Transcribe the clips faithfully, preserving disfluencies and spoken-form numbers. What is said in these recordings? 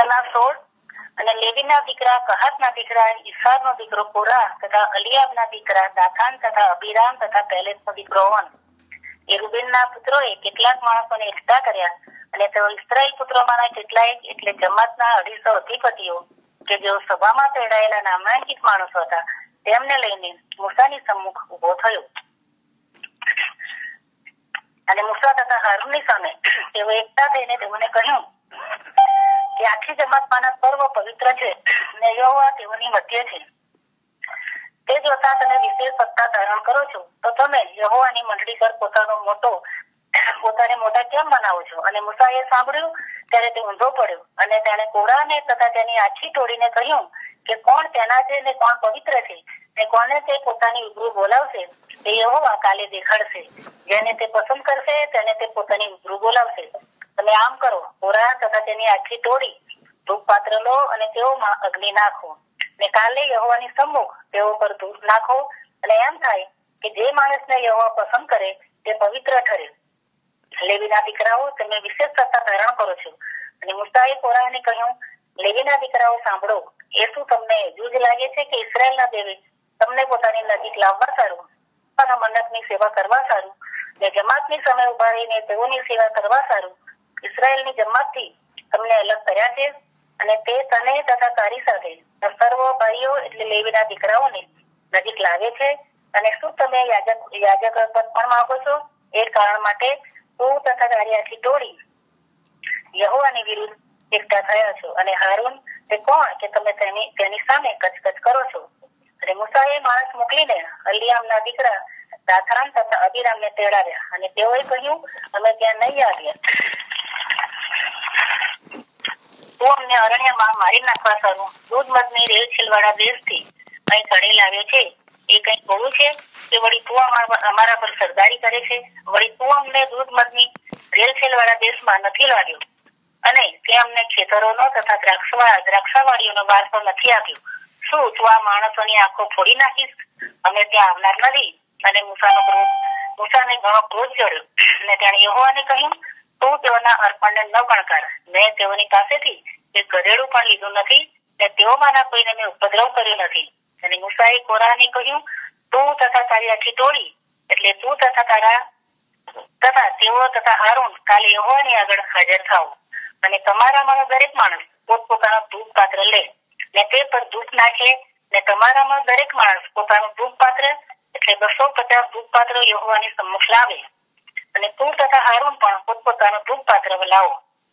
વંશના સોળ અને લેવીના દીકરા કહાતના દીકરા ઈસારનો દીકરો કોરા તથા અલિયાબના દીકરા દાથાન તથા અબીરામ તથા પેલેસનો દીકરો ઓન. એ રૂબેનના પુત્રોએ કેટલાક માણસોને એકઠા કર્યા અને તેઓ ઇસ્રાયેલ પુત્રોમાંના કેટલાય એટલે જમાતના અઢીસો અધિપતિઓ કે જેઓ સભામાં તેડાયેલા નામાંકિત માણસો હતા તેમને લઈને મૂસાની સમ્મુખ ઉભો થયો. અને મૂસા તથા હારૂનની સામે તેઓ એકઠા થઈને તેમને કહ્યું કે આખી જમાતમાંના સર્વ પવિત્ર છે અને યહોવા તેઓની મધ્ય છે. તે જોતા તમે વિશેષ સત્તા ધારણ કરો છો તો તમે યહોવાની મંડળી પર પોતાનો મોટો પોતાને મોટા કેમ બનાવો છો? અને મૂસાએ સાંભળ્યું ત્યારે તે ઊંધો પડ્યો અને તેણે કોરાને તથા તેની આખી ટોળીને કહ્યું કે કોણ તેના છે ને કોણ પવિત્ર છે ને કોને તે પોતાની ઉભરું બોલાવશે તે યહોવા કાલે દેખાડશે. જેને તે પસંદ કરશે તેને તે પોતાની ઉભરું બોલાવશે. તમે આમ કરો, કોરા તથા તેની આખી ટોળી ધૂપ પાત્ર લો અને તેઓમાં અગ્નિ નાખો ને કાલે યહોવાની સમ્મુખ તેઓ પર ધૂપ નાખો અને એમ થાય કે જે માણસને યહોવા પસંદ કરે તે પવિત્ર ઠરે. લેવીના દીકરાઓ તમે વિશેષ સત્તા ધારણ કરો છો. અને મૂસાએ કોરાને કહ્યું, લેવીના દીકરાઓ સાંભળો, એ શું તમને જૂજ લાગે છે કે ઇસ્રાયેલના દેવે તમને પોતાની નજીક લાવવા સારું અને મન્નતની સેવા કરવા સારું ને જમાતની સામે ઉભા રહીને તેઓની સેવા કરવા સારું ઇસ્રાયેલની જમાતથી તમને અલગ કર્યા છે? અને તે તને તથા તારી સાથે સર્વ ભાઈઓ એટલે લેવીના દીકરાઓને નજીક લાવે છે. અને શું તમે યાજક યાજક પદ પણ માંગો છો? એ કારણ માટે તું તથા તારી આખી ટોળી યહોવાની વિરુદ્ધ એકઠા થયા છો. અને હારૂન તે કોણ કે તમે તેની તેની સામે કચકચ કરો છો? અને મૂસાએ માણસ મોકલીને અલિયામના દીકરા દાથાન તથા અબીરામને તેડાવ્યા અને તેઓએ કહ્યું, અમે ત્યાં નહીં આવ્યા. તું અમને અરણ્યમાં મારી નાખવા સારું દૂધ મધની રેલછેલ વાળા દેશથી અહીં ચડી લાવ્યો છે. એ કઈ બહુ છે કે વળી તું અમારા પર સરદારી કરે છે? વળી તું અમને દૂધ મધની રેલછેલ વાળા દેશમાં નથી લાવ્યો અને તે અમને ખેતરોનો તથા દ્રાક્ષવા દ્રાક્ષાવાળીઓનો વારસો નથી આપ્યો. શું તું આ માણસોની આંખો ફોડી નાખીશ? અમે ત્યાં આવનાર નથી. અને મૂસાનો ક્રોધ મૂસાને ઘણો ક્રોધ ચડ્યો અને તેણે યહોવાને કહ્યું, તું તેઓના અર્પણને ન ગણકાર. મેં તેઓની પાસેથી એક ગધેડું પણ લીધું નથી ને તેઓમાંના કોઈને મેં ઉપદ્રવ કર્યો નથી. અને મૂસાએ કોરાને કહ્યું, તું તથા તારી આખી ટોળી એટલે તું તથા તારા તથા તેઓ તથા હારૂન કાલે યહોવાની આગળ હાજર થાઓ. અને તમારામાં દરેક માણસ પોતપોતાનો ધૂપ પાત્ર લે ને તે પર ધૂપ નાખે ને તમારામાં દરેક માણસ પોતાનું ધૂપ પાત્ર એટલે બસો પચાસ ધૂપ પાત્રો યહોવાની સમ્મુખ લાવે. અને તું તથા હારૂન પણ પોતપોતાનું ધૂપ પાત્ર લાવો.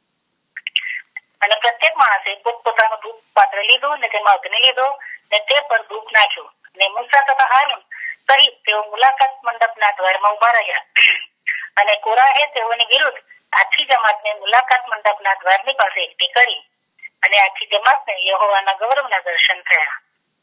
અને પ્રત્યેક માણસે પોતપોતાનું ધૂપ પાત્ર લીધું ને તેમાં અગ્નિ લીધો ને તે પર ધૂપ નાખ્યો. ને મૂસા તથા હારૂન સહિત તેઓ મુલાકાત મંડપના દ્વારમાં ઉભા રહ્યા. અને કોરાહે તેઓની વિરુદ્ધ આખી જમાતને મુલાકાત મંડપના દ્વારની પાસે એકઠી કરી. અને આખી જમાતને યહોવાના ગૌરવના દર્શન થયા.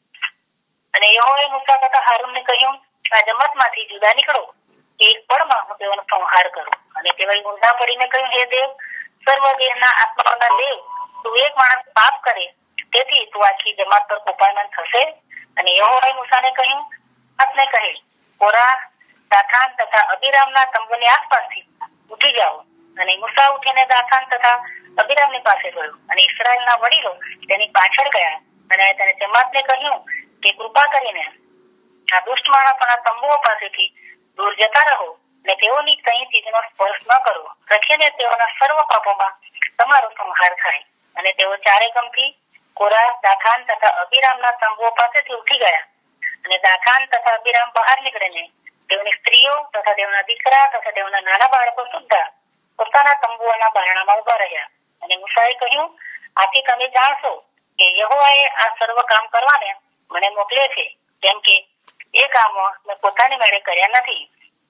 અને યહોવાએ મૂસા તથા હારૂનને કહ્યું, આ જમાતમાંથી જુદા નીકળો, એક પળમાં હું તેઓનો સંહાર કરું. અને તેઓએ ઊંધા પડીને કહ્યું, હે દેવ, સર્વ દેહના આત્માઓના દેવ, તું એક માણસ પાપ કરે તેથી તું આખી જમાત પર કૃપામાન થશે? અને યહોવાએ મૂસાને કહ્યું, આપને કહે, કોરા, દાથાન તથા અબીરામના તંબુની આસપાસથી ઉઠી જાઓ. અને મૂસા ઉઠીને દાથાન તથા અબીરામની પાસે ગયો. અને ઇસ્રાયેલના વડીલો તેની પાછળ ગયા. અને તેને જમાતને કહ્યું કે કૃપા કરીને આ દુષ્ટ માણસોના તંબુઓ પાસેથી દૂર જતા રહો ને તેઓની કઈ ચીજનો સ્પર્શ ન કરો, રખીને તેઓના સર્વ પાપોમાં તમારો સંહાર થાય. અને તેઓ ચારે ગમથી કોરા, દાથાન તથા અબીરામના તંબુઓ પાસેથી ઉઠી ગયા. અને દાથાન તથા અબીરામ બહાર નીકળીને તેઓની સ્ત્રીઓ તથા તેઓના દીકરા તથા તેઓના નાના બાળકો સુદ્ધા પોતાના તંબુઓના બારણામાં ઉભા રહ્યા. અને મૂસાએ કહ્યું, આથી તમે જાણશો કે યહોવાએ આ સર્વ કામ કરવાને મને મોકલે છે, કેમ કે એ કામો મેં પોતાની મેળે કર્યા નથી.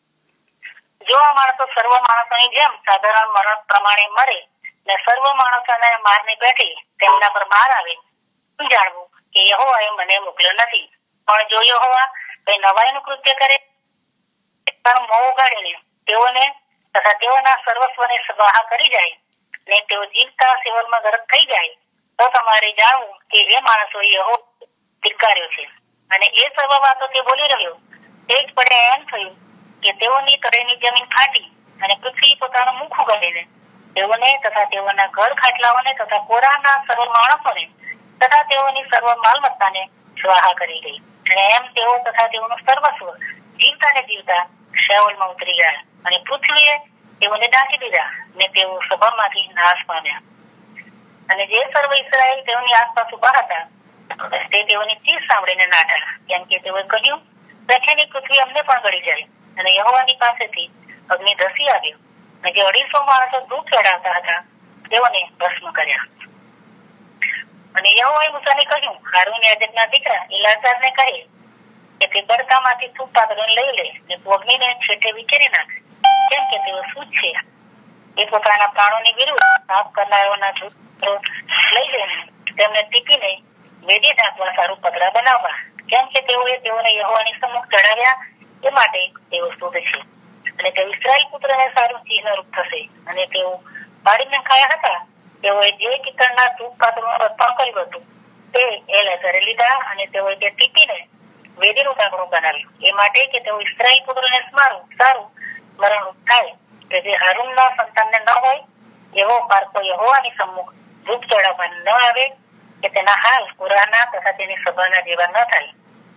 જો આ માણસો સર્વ માણસોની જેમ સાધારણ મરણ પ્રમાણે મરે ને સર્વ માણસોને મારને પેઠી તેમના પર માર આવે, શું જાણવું કે યહોવાએ મને મોકલ્યો નથી? પણ જો યહોવા કઈ નવાઈનું કૃત્ય કરે, મોં ઉગાડીને તેઓને તથા તેઓના સર્વસ્વને સ્વાહા કરી જાય ને તેઓ જીવતા સેવનમાં ગરક થઈ જાય, તો તમારે જાણવું કે એ માણસો યહોવા ધિક્કાર્યો છે. અને એ સર્વ વાતો તે બોલી રહ્યો તે જ પડે એમ થયું કે તેઓની તળેની જમીન ફાટી અને પૃથ્વી પોતાનું મુખ ઉગાડીને તેઓને તથા તેઓના ઘર ખાટલાઓને તથા કોરાના સર્વ માણસોને તથા તેઓની સર્વ માલમત્તાને સ્વાહા કરી ગઈ. અને એમ તેઓ તથા તેઓનું સર્વસ્વ જીવતા ને જીવતા શેઓલમાં ઉતરી ગયા અને પૃથ્વીએ તેઓને ઢાંકી દીધા ને તેઓ સભામાંથી નાશ પામ્યા. અને જે સર્વ ઇસ્રાએલ તેઓની આસપાસ ઉભા હતા તે તેઓની ચીસ સાંભળીને નાઠા, કેમ કે તેઓએ કહ્યું, રથેની પૃથ્વી અમને પણ ગળી જાય. અને યહોવાની પાસેથી અગ્નિ ધસી આવ્યો અને જે અઢીસો માણસો ધૂપ ચડાવતા હતા તેઓને ભસ્મ કર્યા. અને યહોવાએ મૂસાને કહ્યું, હારૂન યાજકના દીકરા એલાઝારને કહે કે તે બળકામાંથી ધૂપ પાત્રને લઈ લે ને અગ્નિને છેટે વિખેરી નાખ, કેમ કે તેઓ શુદ્ધ છે. એ પોતાના પ્રાણોની વિરુદ્ધ પાપ કરનારાઓના ધૂપ લઈ લઈને તેમને ટીપીને વેદી ઢાંકવા સારું પતરા બનાવવા, કેમ કે તેઓએ તેઓને યહોવાની સમ્મુખ ચડાવ્યા એ માટે તેઓ શુદ્ધ છે. અને તેઓ ઇસ્રાએલ પુત્રને સારું ચિહ્ન રૂપ થશે. અને તેઓ પાડીને ખાયા હતા તેઓએ જે પિત્તળના ધૂપ પાત્રનું અર્પણ કર્યું હતું તે એલાઝારે લીધા અને તેઓએ તે ટીપીને વેદીનું ઢાંકણું બનાવ્યું, એ માટે કે તેઓ ઇસ્રાએલ પુત્રને સ્મારું સારું મરણરૂપ થાય કે જે હારૂનના સંતાનને ન હોય એવો પારકો યહોવાની સમ્મુખ ધૂપ ચડાવવા ન આવે, કે તેના હાલ કોરાના તથા તેની સભાના જેવા ન થાય.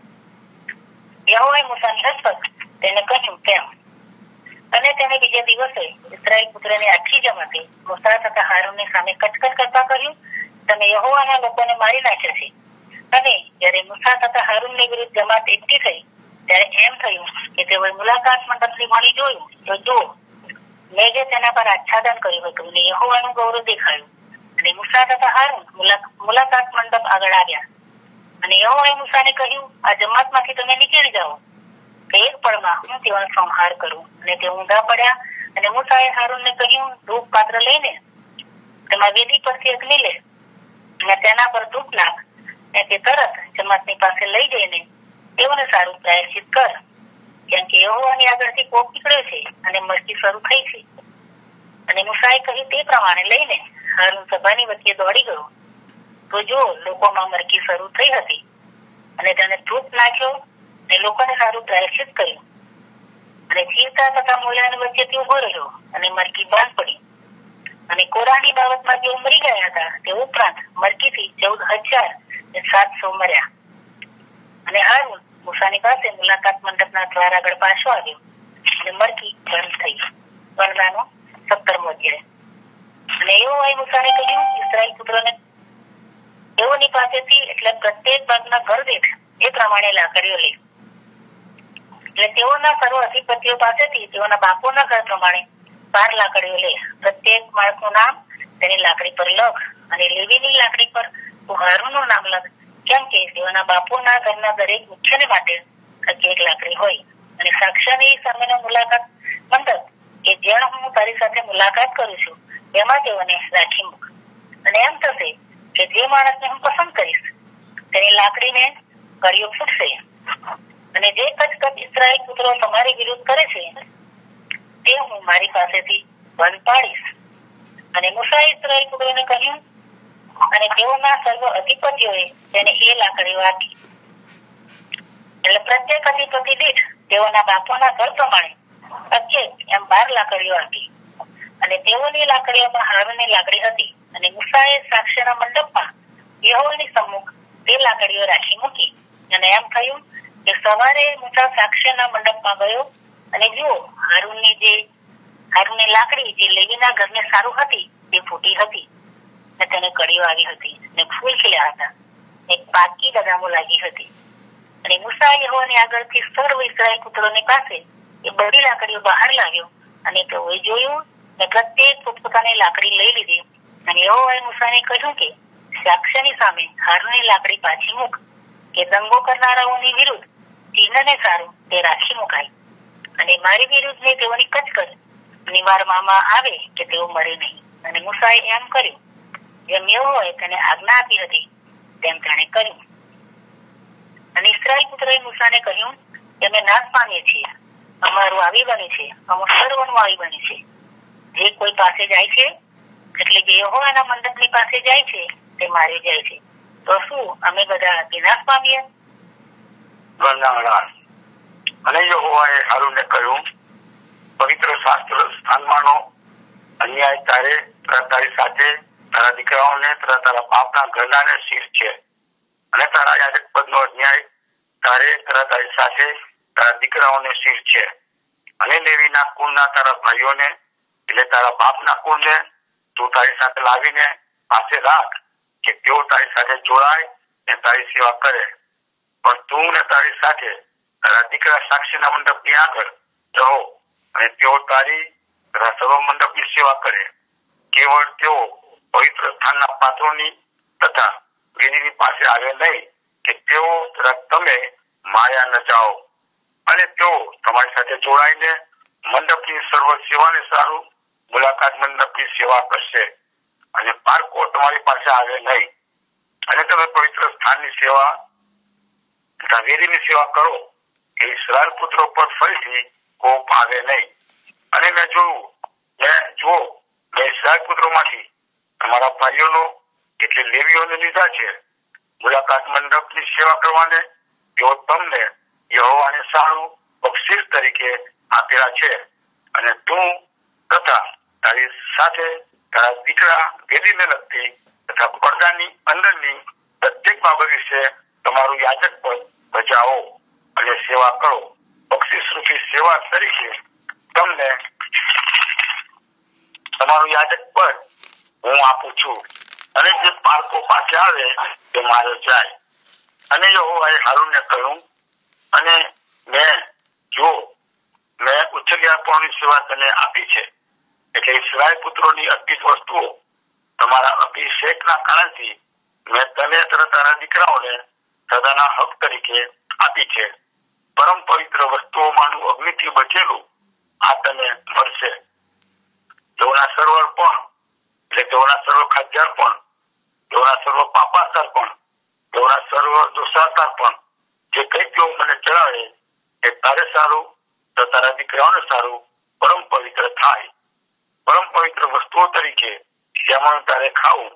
યહોવાએ મૂસાની હસ્તક તેને કહ્યું તેમ. અને તેને બીજા દિવસે ઇસ્રાએલ પુત્રની આખી જમાતે મૂસા તથા હારૂનની સામે કચકચ કરતા કહ્યું, તમે યહોવાના લોકોને મારી નાખ્યા છે. અને જયારે મૂસા તથા હારૂનની વિરુદ્ધ જમાત એકઠી થઈ ત્યારે એમ થયું કે તેઓએ મુલાકાત મંડપથી મળી જોયું તો જુઓ, મેં જે તેના પર આચ્છાદન કર્યું હતું ને યહોવાનું ગૌરવ દેખાયું. અને મૂસા તથા હારૂન મુલાકાત મંડપ આગળ આવ્યા. અને યહોવાએ મૂસાને કહ્યું, આ જમાતમાંથી તમે નીકળી જાઓ કે એક પળમાં હું તેઓનો સંહાર કરું. અને તે ઊંધા પડ્યા. અને મૂસાએ હારૂનને કહ્યું, ધૂપ પાત્ર લઈને તેમાં વેદી પરથી અગ્નિ લે અને તેના પર ધૂપ નાખ અને તે તરત જમાતની પાસે લઈ જઈને તેઓને સારું પ્રાયશ્ચિત કર, કેમ કે યહોવાની આગળથી કોપ નીકળ્યો છે અને મસ્તી શરૂ થઈ છે. અને મૂસાએ કહ્યું તે પ્રમાણે લઈને હારૂન સભાની વચ્ચે દોડી ગયો. તો જો લોકોમાં મરકી શરૂ થઈ હતી અને તેને ધૂપ નાખ્યો અને લોકોને સારું પ્રાયશ્ચિત કર્યું. અને જીવતા તથા મોયાની વચ્ચેથી ઉભો રહ્યો અને મરકી બંધ પડી. અને કોરાની બાબતમાં જેઓ મરી ગયા હતા તે ઉપરાંત મરકીથી ચૌદ હજાર ને સાતસો મર્યા. અને હારૂન મૂસાની પાસે મુલાકાત મંડપના દ્વાર આગળ પાછો આવ્યો અને મરકી બંધ થઈ. વરદાનો સત્તરમો અધ્યાય. અને યહોવાએ મૂસાને કહ્યું, ઇસ્રાએલ પુત્રોને તેઓની પાસેથી એટલે પ્રત્યેક ભાગના ઘર દીઠ એ પ્રમાણે લાકડીઓ લે. એટલે તેઓના સર્વ અધિપતિઓ પાસેથી તેઓના બાપોના ઘર પ્રમાણે બાર લાકડીઓ લે. પ્રત્યેક માણસનું નામ તેની લાકડી પર લખ. અને લેવીની લાકડી પર તું હારૂનનું નામ લખ, કેમ કે તેઓના બાપોના ઘરના દરેક મુખ્યને માટે એક લાકડી હોય. અને સાક્ષાની સામેનો મુલાકાત મંડપ કે જ્યાં હું તારી સાથે મુલાકાત કરું છું એમાં તેઓને રાખી મૂક. અને એમ થશે કે જે માણસને હું પસંદ કરીશ તેની લાકડીને કડીઓ ફૂટશે. અને જે કચકચ ઇસ્રાએલ પુત્રો તમારી વિરુદ્ધ કરે છે તે હું મારી પાસેથી બંધ પાડીશ. અને મૂસાએ ઇસ્રાએલ પુત્રોને કહ્યું, અને તેઓના સર્વ અધિપતિઓએ તેને એ લાકડીઓ આપી. એટલે પ્રત્યેક અધિપતિ દીઠ તેઓના બાપોના ઘર પ્રમાણે પ્રત્યેક એમ બાર લાકડીઓ આપી. અને તેઓની લાકડીઓમાં હારૂનની લાકડી હતી. અને મૂસાએ સાક્ષ્યના મંડપમાં યહોવાની સમ્મુખ તે લાકડીઓ રાખી મૂકી. અને એમ થયું કે સવારે મૂસા સાક્ષ્યના મંડપમાં ગયો અને જુઓ, હારૂનની જે હારૂનની લાકડી જે લેવીના ઘરને સારું હતી તે ફૂટી હતી ને તેને કડીઓ આવી હતી ને ફૂલ ખીલ્યા હતા ને પાકી બદામો લાગી હતી. અને મૂસા યહોવાની આગળથી સર્વ ઇસ્રાએલ પુત્રોની પાસે એ બધી લાકડીઓ બહાર લાવ્યો. અને તેઓએ જોયું ને પ્રત્યેક પોતપોતાની લાકડી લઈ લીધી. અને યહોવાએ મૂસાને કહ્યું કે સાક્ષ્યની સામે હારૂનની લાકડી પાછી મૂક, કે દંગો કરનારાઓની વિરુદ્ધ ચિહ્નને સારું તે રાખી મુકાય. અને મારી વિરુદ્ધની તેઓની કચકચ નિવારવામાં આવે કે તેઓ મરે નહીં. અને મૂસાએ એમ કર્યું જેમ યહોવાએ તેને આજ્ઞા આપી હતી તેમ તેણે કર્યું. અને ઇસ્રાએલ પુત્રોએ મૂસાને કહ્યું કે અમે નાશ પામીએ છીએ, અમારું આવી બને છે, અમારું સર્વનું આવી બને છે. જે કોઈ પાસે જાય છે એટલે કે યહોવાના મંડપની પાસે જાય છે તે મારી જાય છે. તો શું અમે બધા વિનાશ પામીએ? અને યહોવાએ હારૂનને કહ્યું, પવિત્ર શાસ્ત્ર સ્થાનમાંનો અન્યાય તારે તારી સાથે તારા દીકરાઓને તથા તારા બાપના ઘરનાને શીશ છે, અને તારા યાજક પદનો અન્યાય તારે તથા તારી સાથે તારા દીકરાઓને શીશ છે. અને લેવીના કુળના તારા ભાઈઓને એટલે તારા બાપના કુળને તું તારી સાથે લાવીને પાસે રાખ, કે તેઓ તારી સાથે જોડાય ને તારી સેવા કરે. પણ તું ને તારી સાથે તારા દીકરા સાક્ષીના મંડપની આગળ રહો, અને તેઓ તારી તથા સર્વ મંડપની સેવા કરે. કેવળ તેઓ પવિત્ર સ્થાનના પાત્રોની તથા વેદીની પાસે આવે નહીં, કે તેઓ તથા તમે માયા ન જાઓ. અને તેઓ તમારી સાથે જોડાઈને મંડપની સર્વ સેવાને સારું મુલાકાત મંડપની સેવા કરશે. અને પારકો તમારી પાસે આવે નહીં. અને તમે પવિત્ર સ્થાનની સેવા તથા વેદીની સેવા કરો, કે ઇસ્રાએલ પુત્રો પર ફરીથી કોપ આવે નહીં. અને મેં જોયું મેં જુઓ મેં ઇસ્રાએલ પુત્રોમાંથી તમારા ભાઈઓનો એટલે લેવીઓને લીધા છે મુલાકાત મંડપની સેવા કરવાને. તેઓ તમને યહોવાને સારું બક્ષીસ તરીકે આપેલા છે. અને તું તથા તારી સાથે તારા દીકરા વેદીને લગતી તથા પડદાની અંદરની પ્રત્યેક બાબત વિશે તમારું યાજક પદ બજાવો અને સેવા કરો. બક્ષીસ રૂપી સેવા તરીકે તમને તમારું યાજક પદ હું આપું છું. અને જે પારકો પાસે આવે તે મારે જાય. અને યહોવાએ હારૂનને કહ્યું, અને મેં જો મેં ઉચ્ચલ્યાપણની સેવા તને આપી છે, એટલે ઇસ્રાએલ પુત્રોની અર્પિત વસ્તુઓ તમારા અભિષેકના કારણથી મેં તને તથા તારા દીકરાઓને સદાના હક તરીકે આપી છે. પરમ પવિત્ર વસ્તુઓમાંનું અગ્નિથી બચેલું આ તને મળશે. તેઓના સર્વ પણ એટલે તેઓના સર્વ ખાદ્યાર પણ, તેઓના સર્વ પાપાચાર પણ, તેઓના સર્વ દોષાચાર પણ, જે કંઈ તેઓ મને ચડાવે એ તારે સારું તો તારા દીકરાઓને સારું પરમ પવિત્ર થાય. પરમ પવિત્ર વસ્તુઓ તરીકે તેમાંનું તારે ખાવું.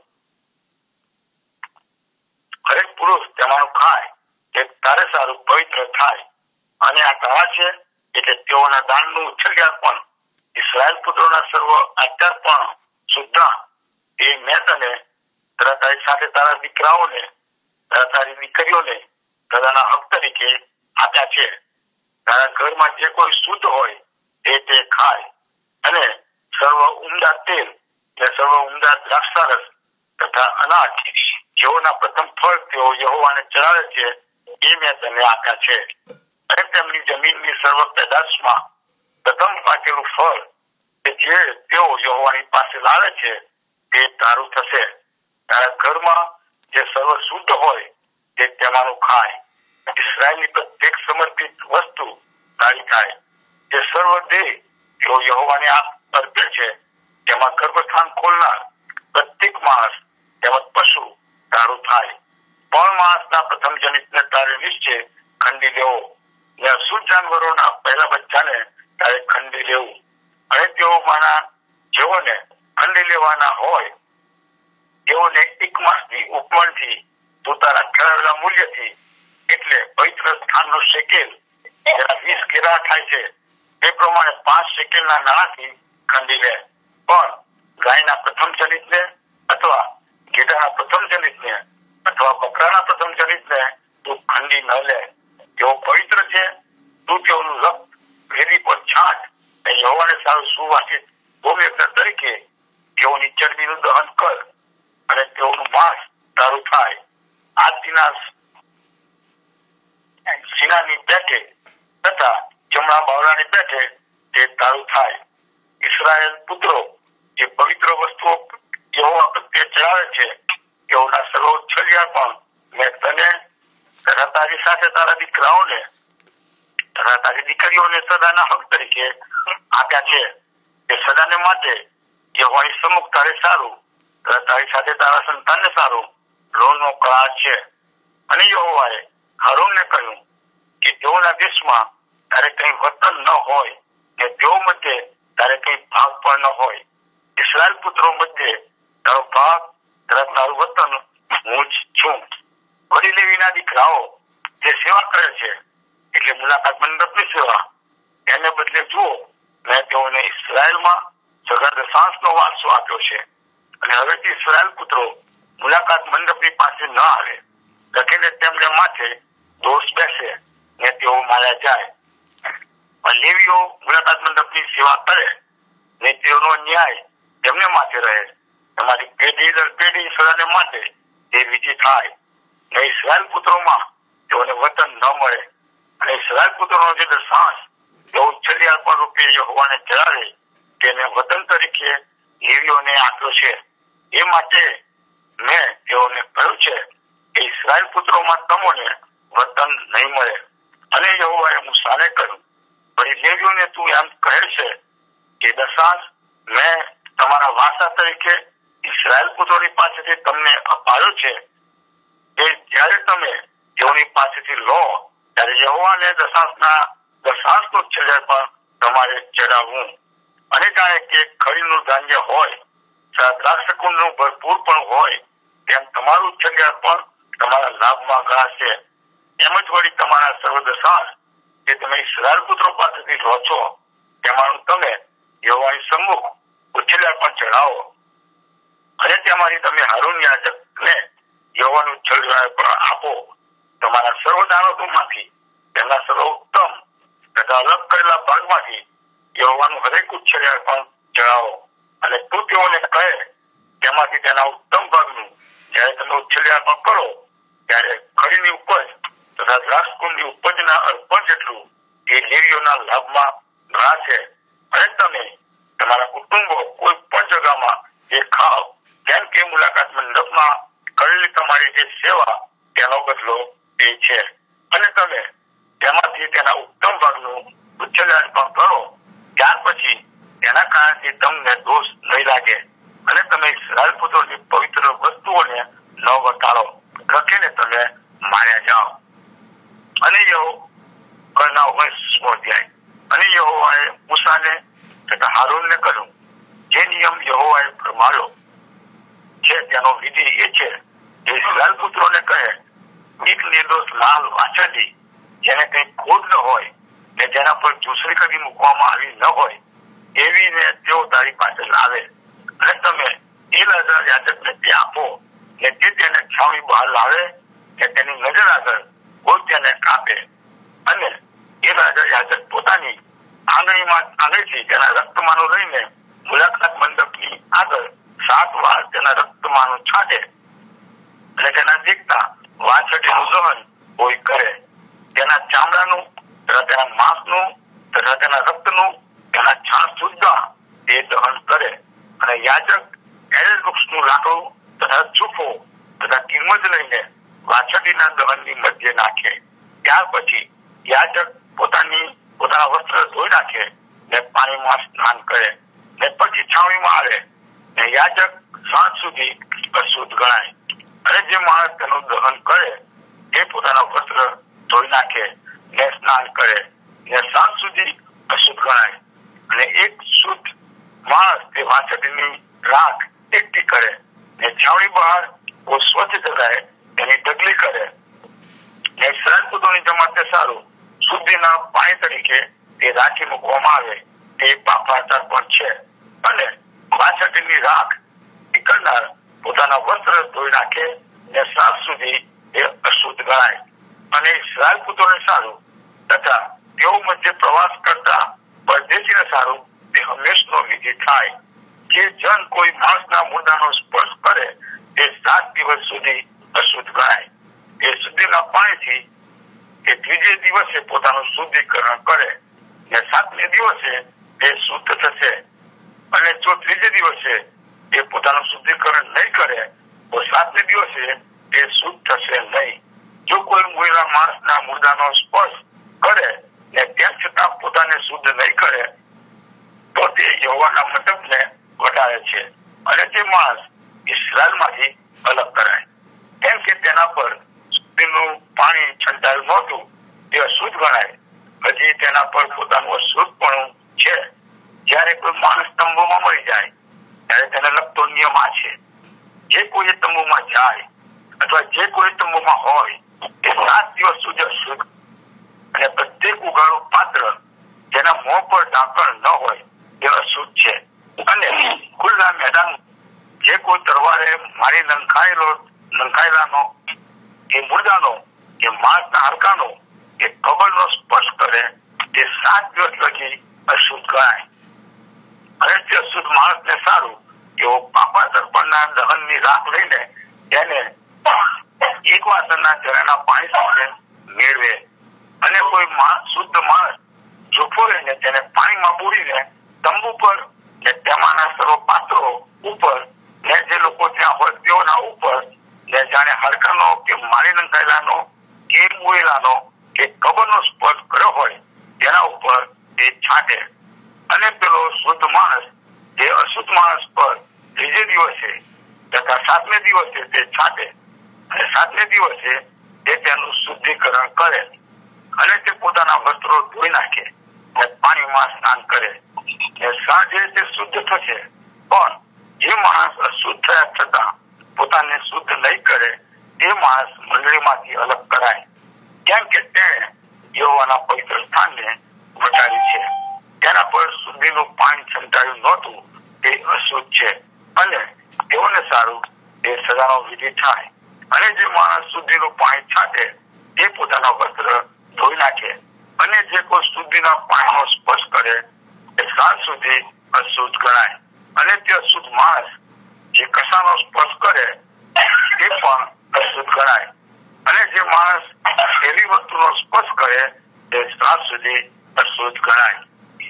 હરેક પુરુષ તેમાંનું ખાય તે તારે સારું પવિત્ર થાય. અને આ તારા છે એટલે તેઓના દાનનું ઉછળ્યા પણ ઇસ્રાએલ પુત્રોના સર્વ આચાર પણ સુદ્ધા એ મેં તને તથા તારી સાથે તારા દીકરાઓને તથા તારી દીકરીઓને સદાના હક તરીકે આપ્યા છે. તારા ઘરમાં જે કોઈ શુદ્ધ હોય તે તે ખાય. અને સર્વ ઉમદા તેલ ને સર્વ ઉમદા દ્રાક્ષારસ તથા અનાજ જેઓના પ્રથમ ફળ તેઓ યહોવાને ચડાવે છે એ મેં તને આપ્યા છે. અને તેમની જમીનની સર્વ પેદાશમાં પ્રથમ પાકેલું ફળ કે જે તેઓ યહોવાની પાસે લાવે છે તે તારું થશે. તારા ઘરમાં જે સર્વ શુદ્ધ હોય તે તેમાંનું ખાય. ઇસ્રાયેલની પ્રત્યેક સમર્પિત વસ્તુ તારી થાય. જે સર્વ દેહ તેઓ યહોવાને અર્પે છે તેમાં ગર્ભસ્થાન ખોલનાર પ્રત્યેક માણસ તેમજ પશુ તારું થાય. પણ માણસના પ્રથમ જનિતને તારે નિશ્ચય ખંડી લેવો, ને અશુદ્ધ જાનવરોના પહેલા બચ્ચાને તારે ખંડી લેવું. અને તેઓમાંના જેઓને ખંડી લેવાના હોય તેઓને એક માસની ઉપમાનથી તું તારા ઠરાવેલા મૂલ્યથી એટલે પવિત્ર સ્થાનનો શેકેલ જેના વીસ કેરા થાય છે એ પ્રમાણે પાંચ શેકેલના નાણાંથી ખંડી લે. પણ ગાયના પ્રથમ જનિતને અથવા ઘેટાના પ્રથમ જનિતને અથવા બકરાના પ્રથમ જનિતને તું ખંડી ન લે. તેઓ પવિત્ર છે. તું તેઓનું રક્ત વેદી પર છાંટ અને યહોવાને સારું સુવાસિત હોમયજ્ઞ તરીકે તેઓની ચરબીનું દહન કર, અને તેઓનું માંસ તારું થાય. આજના સીનાની પેઠે તથા જમણા બાવળાની પેઠે તે તારું થાય. ઇસ્રાયેલ પુત્રો જે પવિત્ર વસ્તુઓ યહોવા પ્રત્યે ચડાવે છે તેઓના સર્વોચ્છલ્યા પણ મેં તને તથા તારી સાથે તારા દીકરાઓને તથા તારી દીકરીઓને સદાના હક તરીકે આપ્યા છે. તે સદાને માટે યહોવાની સમ્મુખ તારે સારું તથા તારી સાથે તારા સંતાનને સારું લોહનો કરાર છે. અને યહોવાએ હારૂનને કહ્યું કે તેઓના દેશમાં તારે કઈ વતન ન હોય કે તેઓ મધ્યે તારે કઈ ભાગ પણ ન હોય. ઇસ્રાયેલ પુત્રો મધ્યે તારો ભાગ તથા તારું વતન હું જ છું. વળી લેવીના દીકરાઓ જે સેવા કરે છે એટલે મુલાકાત મંડપની સેવા, એને બદલે જુઓ મેં તેઓને ઇસ્રાયેલમાં સગા દશાંશનો વાસ મુલાકાત મંડપની પાસે ન આવે, લખીને તેમને માથે દોષ બેસે ને તેઓ માર્યા જાય. પણ લેવીઓ મુલાકાત મંડપની સેવા કરે ને તેઓનો ન્યાય તેમને માથે રહે. તમારી પેઢી દર પેઢી સદાને માટે તે વિધિ થાય ને ઇસ્રાયેલ પુત્રોમાં તેઓને વતન ન મળે. અને ઇસ્રાયેલ પુત્રોનો જે દશાંશ તેઓ ઉચ્છેરિયાપણ રૂપે યહોવાને ચડાવે તેને વતન તરીકે લેવીઓને આપ્યો છે. એ માટે મેં તેઓને કહ્યું છે કે ઇસ્રાયેલ પુત્રોમાં તમોને વતન નહીં મળે. અને યહોવાએ મૂસાને કહ્યું, વળી લેવીઓને તું એમ કહે છે કે દશાંશ મેં તમારા વારસા તરીકે ઇસ્રાયેલ પુત્રોની પાસેથી તમને અપાયો છે. એ જ્યારે તમે તેઓની પાસેથી લો ત્યારે યહોવાને દશાંશના દશાંશનો છેલ્લે પણ તમારે ચડાવવું. અને જાણે કે ખરીનું ધાન્ય હોય, દ્રાક્ષકુંડનું ભરપૂર પણ હોય, તેમ તમારું છેલ્લે પણ તમારા લાભમાં ગણાશે. એમ જ વળી તમારા સર્વ દશાંશ જે તમે ઇસ્રાયેલ પુત્રો પાસેથી લો છો તેમાંનું તમે યહોવાની સમ્મુખ ઉછેલ્યા પણ ચઢાવો. અને તેમાંથી તમે હારૂન યાજકને યહોવાનું છેલ્લા પણ આપો. તમારા સર્વ દાનોમાંથી તેમના સર્વ ઉત્તમ તથા અલગ કરેલા ભાગમાંથી યહોવાનું હરેક ઉછેલ્યા પણ ચઢાવો. અને તું તેઓને કહે તેમાંથી તેના ઉત્તમ ભાગનું જયારે તમે ઉછેલ્યા પણ કરો ત્યારે ખરીની ઉપજ તથા દ્રાક્ષકુંડની ઉપજના અર્પણ જેટલું એ લેવીઓના લાભમાં ગણાશે. અને તમે તમારા કુટુંબો કોઈ પણ જગામાં જે ખાવ, કેમ કે મુલાકાત મંડપમાં કરેલી તમારી જે સેવા તેનો બદલો એ છે. અને તમે તેમાંથી તેના ઉત્તમ ભાગનું ઉચ્છેલન પણ કરો. ત્યાર પછી તેના કારણથી તમને દોષ નહીં લાગે અને તમે ઇસ્રાયેલ પુત્રોની પવિત્ર વસ્તુઓને ન વટાળો, રખીને તમે માર્યા જાઓ. અને યહો કરના ઓગણીસમો અધ્યાય. અને યહોવાએ મૂસાને તથા હારૂનને કહ્યું, જે નિયમ યહોવાએ ફરમાવ્યો છે તેનો વિધિ એ છે કે ઇસ્રાયેલ પુત્રોને કહે, એક નિર્દોષ લાલ વાછરડી જેને કંઈ ખોટ ન હોય ને જેના પર ચૂસણી કરી મૂકવામાં આવી ન હોય એવી ને તેઓ તારી પાસે લાવે. અને તમે એ લાજા યાજકને તે આપો ને તે તેને છાવણી બહાર લાવે ને તેની નજર આગળ કોઈ તેને કાપે. અને એ રાજા યાજક પોતાની આંગળીમાં આંગળીથી તેના રક્તમાનો લઈને મુલાકાત મંડપની આગળ સાત વાર તેના રક્તમાનો છાંટે અને તેના દેખતા વાછરડીનું દહન કોઈ કરે. તેના ચામડાનું તથા તેના માંસનું તથા તેના રક્તનું તેના છાણ સુદ્ધા તે દહન કરે. અને યાજક એરેલ વૃક્ષનું લાકડું તથા ચૂફો તથા કિંમત લઈને વાછરડીના દહનની મધ્ય નાખે. ત્યાર પછી યાજક પોતાની પોતાના વસ્ત્ર ધોઈ નાખે ને પાણીમાં સ્નાન કરે ને પછી છાવણીમાં આવે ને યાજક સાંજ સુધી અશુદ્ધ ગણાય. અને જે માણસ તેનું દહન કરે તે પોતાના વસ્ત્ર ધોઈ નાખે ને સ્નાન કરે ને સાંજ સુધી અશુદ્ધ ગણાય. અને એક શુદ્ધ માણસ તે વાછરડીની રાખ એકઠી કરે ને છાવણી બહાર કોઈ સ્વચ્છ જગાએ તેની ઢગલી કરે ને ઇસ્રાયેલ પુત્રોની જમાતે સારું શુદ્ધિના પાણી તરીકે તે રાખી મૂકવામાં આવે. તે પાપાચાર પણ છે. અને વાછરડીની રાખ નીકળનાર પોતાના વસ્ત્ર ધોઈ નાખે ને સાંજ સુધી તે અશુદ્ધ ગણાય. અને ઇસ્રાયેલ પુત્રોને સારું તથા તેઓ મધ્ય પ્રવાસ કરતા પરદેશીને સારું તે હંમેશનો વિધિ થાય. જે જન કોઈ માણસના મૂંડાનો સ્પર્શ કરે તે સાત દિવસ સુધી અશુદ્ધ ગણાય. એ શુદ્ધિના પાણીથી તે ત્રીજે દિવસે પોતાનું શુદ્ધિકરણ કરે ને સાતમે દિવસે તે શુદ્ધ થશે. અને જો ત્રીજે દિવસે તે પોતાનું શુદ્ધિકરણ નહીં કરે તો સાતમે દિવસે તે શુદ્ધ થશે નહીં. જો કોઈ મૂળના માણસના મૂળાનો સ્પર્શ કરે ને તેમ છતાં પોતાને શુદ્ધ નહીં કરે તો તે યહોવાના મંડપને વટાવે છે. અને તે માણસ ઇસ્રાયેલમાંથી અલગ કરાય. કેમ કે તેના પર શુદ્ધિનું પાણી છંટાયું નહોતું તે અશુદ્ધ ગણાય. હજી તેના પર પોતાનું અશુદ્ધપણું છે. જયારે કોઈ માણસ તંબુમાં મળી જાય ત્યારે તેને લગતો નિયમ આ છે, જે કોઈ તંબુમાં જાય અથવા જે કોઈ તંબુમાં હોય તે સાત દિવસ સુધી અશુદ્ધ. અને પ્રત્યેક ઉગાડું પાત્ર જેના મોં પર ઢાંકણ ન હોય તે અશુદ્ધ છે. અને ખુલ્લા મેદાન જે કોઈ તરવારે મારી નંખાયેલો નંખાયેલાનો એ મુર્દાનો એ માંસના હાડકાનો એ કબરનો સ્પર્શ કરે તે સાત દિવસ લગી અશુદ્ધ ગણાય. અને તે અશુદ્ધ માણસને સારું એવો પાપા દર્પણના દહનની રાખ લઈને તેને એક વાસણના જરાના પાણી સાથે મેળવે. અને કોઈ શુદ્ધ માણસ જોફો રહીને તેને પાણીમાં બોળીને તંબુ પર ને તેમાંના સર્વ પાત્રો ઉપર ને જે લોકો ત્યાં હોય તેઓના ઉપર ને જાણે હાડકાનો કે મારી નંખાયેલાનો કે મોયેલાનો કે કબરનો સ્પર્શ કર્યો હોય તેના ઉપર તે છાંટે. અને પેલો શુદ્ધ માણસ જે અશુદ્ધ માણસ પર ત્રીજે દિવસે તથા સાતમે દિવસે તે છાંટે અને સાતમે દિવસે તે તેનું શુદ્ધિકરણ કરે અને તે પોતાના વસ્ત્રો ધોઈ નાખે અને પાણીમાં સ્નાન કરે ને સાંજે તે શુદ્ધ થશે. પણ જે માણસ અશુદ્ધ થયા છતાં પોતાને શુદ્ધ નહીં કરે તે માણસ મંડળીમાંથી અલગ કરાય, કેમ કે તેણે યહોવાના પવિત્ર સ્થાનને વટાવી છે. તેના પર શુદ્ધિનું પાણી છંટાયું નહોતું તે અશુદ્ધ છે અને તેઓને સારું તે સજાનો વિધિ થાય. અને જે માણસ શુદ્ધિનું પાણી છાંટે તે પોતાના વસ્ત્ર ધોઈ નાખે. અને જે કોઈ શુદ્ધિના પાણીનો સ્પર્શ કરે તે સાંજ સુધી અશુદ્ધ ગણાય. અને તે અશુદ્ધ માણસ જે કશાનો સ્પર્શ કરે તે પણ અશુદ્ધ ગણાય. અને જે માણસ એવી વસ્તુનો સ્પર્શ કરે તે સાંજ સુધી અશુદ્ધ ગણાય.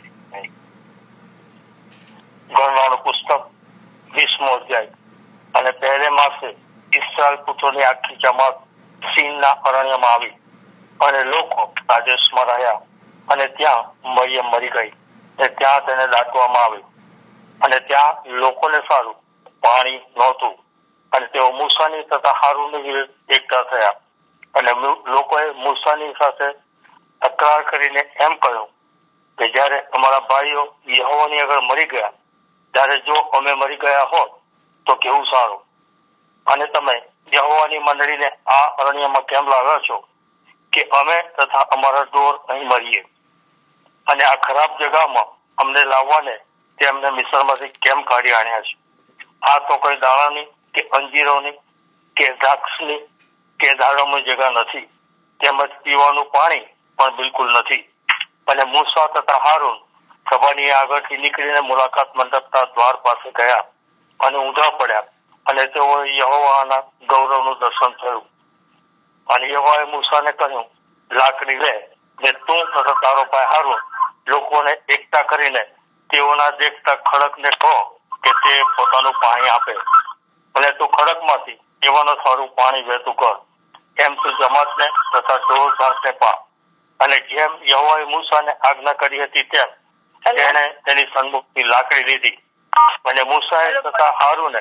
ગણનાનું પુસ્તક વીસમો અધ્યાય. અને પહેલે માસે ઇસ્રાયેલ પુત્રોની આખી જમાત સીનના અરણ્યમાં આવી અને લોકો કાદેશમાં રહ્યા. અને ત્યાં મરિયમ મરી ગઈ અને ત્યાં તેને દાટવામાં આવી. અને ત્યાં લોકોને સારું પાણી નહોતું અને તેઓ મૂસાની તથા હારૂનની વિરુદ્ધ એકઠા થયા. અને લોકોએ મૂસાની સાથે તકરાર કરીને એમ કહ્યું કે જ્યારે અમારા ભાઈઓ યહોવાની આગળ મરી ગયા ત્યારે જો અમે મરી ગયા હોત તો કેવું સારું. અને તમે યહોવાની મંડળીને આ અરણ્યમાં કેમ લાવ્યા છો કે અમે તથા અમારા ઢોર અહીં મરીએ? અને આ ખરાબ જગામાં અમને લાવવાને તે અમને મિસ્રમાંથી કેમ કાઢી આણ્યા છે? આ તો કોઈ દાણાની કે અંજીરોની કે દ્રાક્ષની કે દાડમની જગા નથી, તેમજ પીવાનું પાણી પણ બિલકુલ નથી. અને મૂસા તથા હારૂન સભાની આગળથી નીકળીને મુલાકાત મંડપના દ્વાર પાસે ગયા અને ઊંધા પડ્યા. અને તેઓ યહોવાના ગૌરવનું દર્શન થયું. અને યહોવાએ મૂસાને કહ્યું, લાકડી લે ને તું તથા તારો ભાઈ હારૂન લોકોને એકઠા કરીને તેઓના દેખતા ખડકને કહો કે તે પોતાનું પાણી આપે. અને તું ખડકમાંથી તેઓને સારું પાણી વહેતું કર. એમ તું જમાતને તથા ઢોર ઘાસને પા. અને જેમ યહોવાએ મૂસાને આજ્ઞા કરી હતી તેમ તેણે તેની સન્મુખથી લાકડી લીધી. અને મૂસાએ તથા હારૂને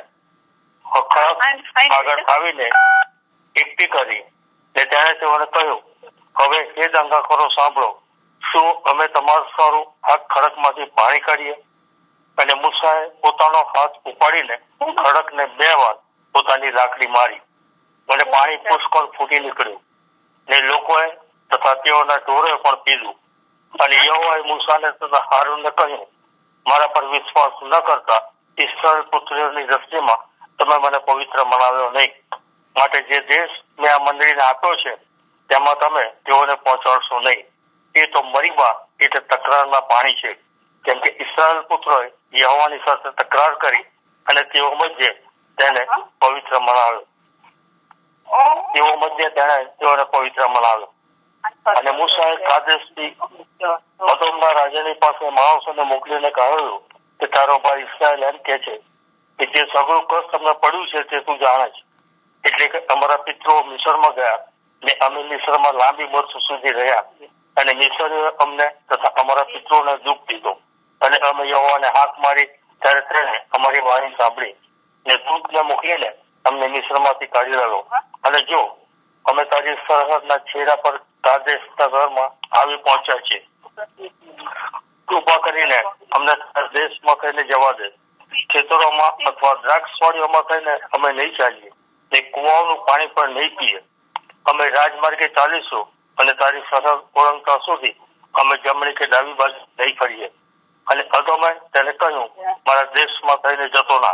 આગળ આવીને એકઠી કરી ને તેણે તેઓને કહ્યું, હવે એ દંગાખોરો સાંભળો, શું અમે તમારું સારું આ ખડકમાંથી પાણી કાઢીએ? અને મૂસાએ પોતાનો હાથ ઉપાડીને ખડકને બે વાર પોતાની લાકડી મારી અને પાણી પુષ્કળ ફૂટી નીકળ્યું. ને લોકોએ તથા તેઓના ઢોરે પણ પીધું. અને યહોવાએ મૂસાને તથા હારૂનને કહ્યું, મારા પર વિશ્વાસ ન કરતા ઇસ્રાયેલ પુત્રોની દ્રષ્ટિમાં તમે મને પવિત્ર મનાવ્યો નહીં. માટે જે દેશ મેં આ મંડળીને આપ્યો છે તેમાં તમે તેઓને પહોંચાડશો નહીં. એ તો મરીબા એટલે તકરારના પાણી છે, કેમ કે ઇસ્રાયેલ પુત્રોએ યહોવાની સાથે તકરાર કરી અને તેઓ મધ્યે તેને પવિત્ર મનાવ્યો. તેઓ મધ્યે તેણે તેઓને પવિત્ર મનાવ્યો. અને મૂસાએ કાદેશથી અદોમના રાજાની પાસે માણસોને મોકલીને કહ્યું કે તારો ભાઈ ઇસ્રાયેલ એમ કે છે કે જે સગળું કષ્ટ તમને પડ્યું છે તે તું જાણે છે. એટલે કે અમારા પિતૃઓ મિસરમાં ગયા ને અમે મિસરમાં લાંબી વર્ષો સુધી રહ્યા. અને મિસરીએ અમને તથા અમારા પિતૃઓને દુઃખ દીધું. અને અમે યહોવાને હાથ મારી ત્યારે તેણે અમારી વાણી સાંભળી ને દૂતને મોકલીને અમને મિસરમાંથી કાઢી લાવ્યો. અને જો અમે તારી સરહદના છેડા પર કાદેશના ઘરમાં આવી પહોંચ્યા છીએ, કૃપા કરીને અમને દેશમાં થઈને જવા દે. ખેતરોમાં અથવા દ્રાક્ષવાડીઓમાં થઈને અમે નહીં ચાલીએ ને કુવાઓનું પાણી પણ નહીં પીએ. અમે રાજમાર્ગે ચાલીશું અને તારી સરહદ ઓળંગતા સુધી અમે જમણી કે ડાબી બાજુ નહીં ફરીએ. અને અદોમે તેને કહ્યું, મારા દેશમાં થઈને જતો ના,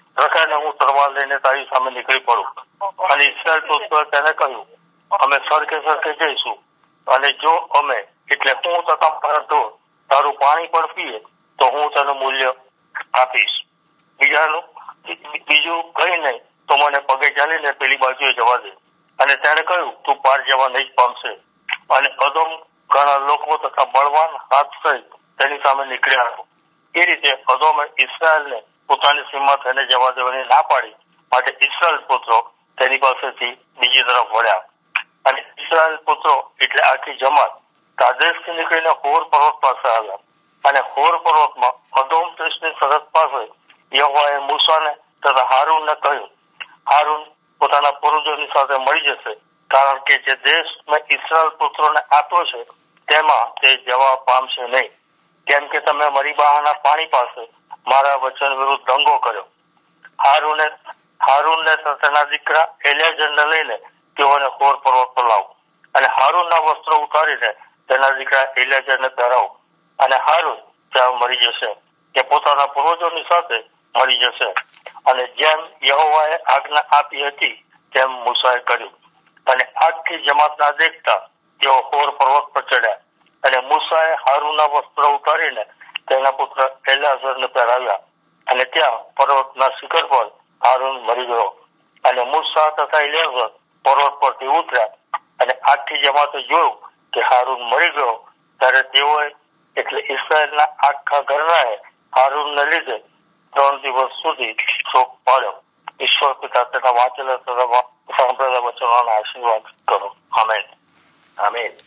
રખાઈને હું તલવાર લઈને તારી સામે નીકળી પડું. અને ઈસરાયેલ પુત્રોએ તેને કહ્યું, અમે સરખે સરખે જઈશું, અને જો અમે એટલે હું તથા મારા ઢોર તારું પાણી પણ પીએ તો હું તેનું મૂલ્ય આપીશ. બીજાનું બીજું કઈ નહીં તો મને પગે ચાલીને પેલી બાજુએ જવા દે. અને તેને કહ્યું, તું પાર જવા નહીં પામશે. અને અદોમ ઘણા લોકો તથા બળવાન હાથ સહિત તેની સામે નીકળ્યા. એ રીતે અદોમે ઈસરાયેલને પોતાની સીમા થઈને જવા દેવાની ના પાડી, માટે ઈસરાયેલ પુત્રો તેની પાસેથી બીજી તરફ વળ્યા. અને ઈસરાયેલ પુત્રો એટલે આખી જમાત કાદેશથી નીકળીને હોર પર્વત પાસે આવ્યા. અને હોર પર્વતમાં અદોમ દેશની સરહદ પાસે યહોવાએ મૂસાને તથા હારૂનને કહ્યું, હારૂન પોતાના પૂર્વજોની સાથે મળી જશે, કારણ કે જે દેશ મેં ઈસરાયેલ પુત્રોને આપ્યો છે તેમાં તે જવા પામશે નહીં, કેમ કે તમે મરીબાના પાણી પાસે મારા વચન વિરુદ્ધ દંગો કર્યો. હારૂને હારૂનને તેના દીકરા એલિયાઝરને લઈને તેઓને હોર પર્વત પર લાવો, અને હારૂનના વસ્ત્રો ઉતારીને તેના દીકરા એલિયાઝરને પહેરાવો. અને હારૂન ત્યાં મરી જશે, કે પોતાના પૂર્વજોની સાથે મરી જશે. અને જેમ યહોવાએ આજ્ઞા આપી હતી તેમ મૂસાએ કર્યું. અને આખી જમાતના દેખતા તેઓ હોર પર્વત પર ચડ્યા. અને મૂસાએ હારૂનના વસ્ત્રો ઉતારીને તેના પુત્ર એલિયાઝરને પહેરાવ્યા. અને ત્યાં પર્વતના શિખર પર હારૂન મરી ગયો. અને મૂસા તથા એલિયાઝર પર્વત પરથી ઉતર્યા. અને આખી જમાતે જોયું કે હારૂન મરી ગયો, ત્યારે તેઓએ એટલે ઈસરાયેલના આખા ઘરનાએ હારૂનને લીધે ત્રણ દિવસ સુધી શોક પાડ્યો. ઈશ્વર પિતા તેના વાંચેલા તથા સાંભળેલા વચનોના આશીર્વાદ કરો. આમેન. આમેન.